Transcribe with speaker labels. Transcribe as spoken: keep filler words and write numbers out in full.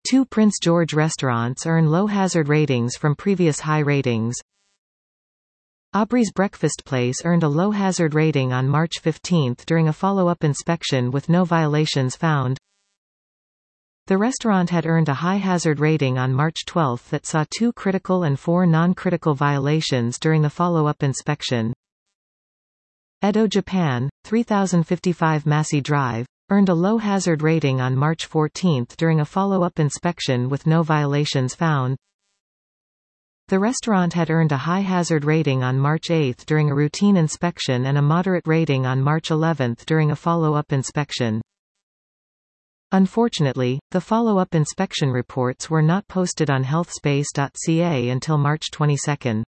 Speaker 1: Two Prince George restaurants earn low-hazard ratings from previous high ratings. Aubrey's Breakfast Place earned a low-hazard rating on March fifteenth during a follow-up inspection with no violations found. The restaurant had earned a high-hazard rating on March twelfth that saw two critical and four non-critical violations during the follow-up inspection. Edo Japan, three thousand fifty-five Massey Drive, earned a low-hazard rating on March fourteenth during a follow-up inspection with no violations found. The restaurant had earned a high-hazard rating on March eighth during a routine inspection and a moderate rating on March eleventh during a follow-up inspection. Unfortunately, the follow-up inspection reports were not posted on healthspace dot c a until March twenty-second.